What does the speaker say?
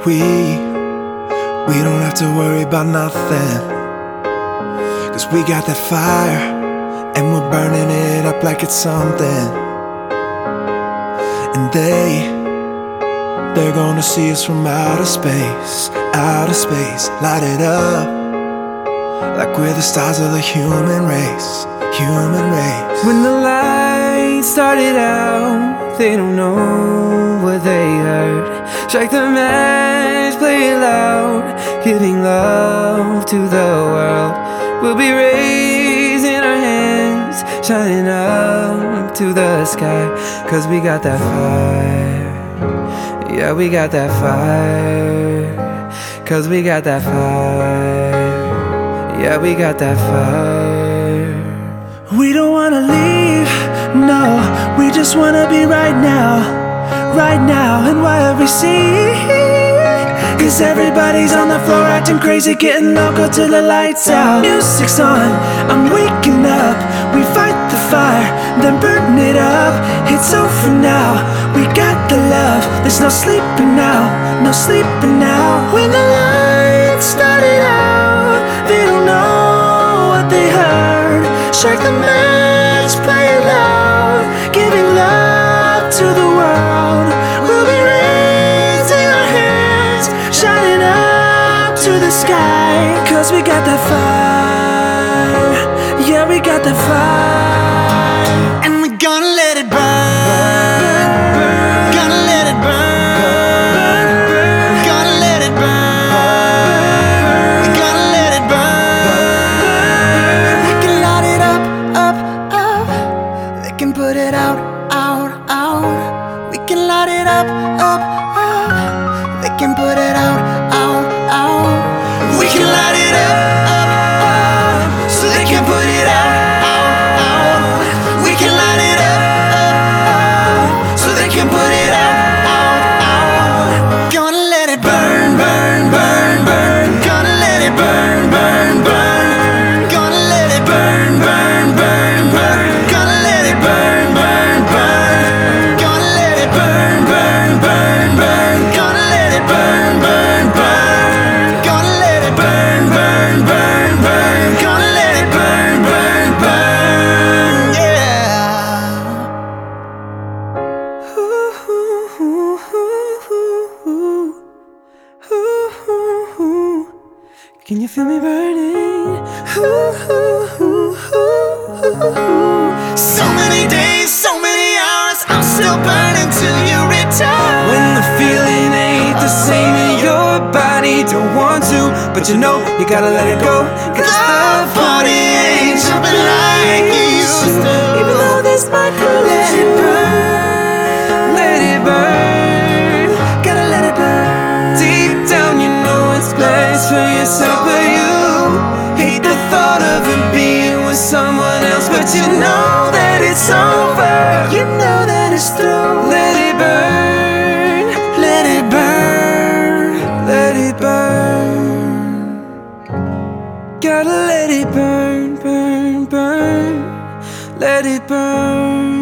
We don't have to worry about nothing, 'cause we got that fire, and we're burning it up like it's something. And they're gonna see us from outer space, light it up like we're the stars of the human race. When the lights started out, they don't know what they heard. Strike the match, play it loud, giving love to the world. We'll be raising our hands, shining up to the sky, 'cause we got that fire. Yeah, we got that fire, 'cause we got that fire. Yeah, we got that fire. We don't wanna leave, no, we just wanna be right now, and what we see. 'Cause everybody's on the floor acting crazy, getting local till the lights out. Music's on, I'm waking up, we fight the fire, then burn it up. It's over now, we got the love, there's no sleeping now, no sleeping now. When the lights started out, they don't know what they heard. Strike the match, play it loud, giving love to the world. We'll be raising our hands, shining up to the sky, 'cause we got that fire. Yeah, we got that fire. And we're gonna let it burn, gonna let it burn, gonna let it burn, gonna let it burn. We can light it up, they can put it out. We can light it up, they can put it out. We can light it up, so they can put it out. We can light it up, so they can put it out. Gonna let it burn, burn, burn, burn. Gonna let it burn, burn, burn. Gonna let it burn, burn, burn, burn. Gonna let it burn, burn, burn. Gonna let it burn, burn, burn, burn. Gonna let it burn, burn, burn. Gonna let it burn, burn, burn, burn. Gonna let it burn, burn, burn. Yeah. Can you feel me burning? So many days, so many hours, I'm still burning till you return. When the feeling ain't the same in your body, don't want to, but you know you gotta let it go, 'cause The party ain't jumping like it used to. even though this might hurt, let it burn, let it burn, gotta let it burn. Deep down you know it's best for yourself, but you hate the thought of it being with someone else. But you know that it's over, you know that it's through. Let it burn, let it burn, let it burn. Gotta let it burn, burn, burn. Let it burn.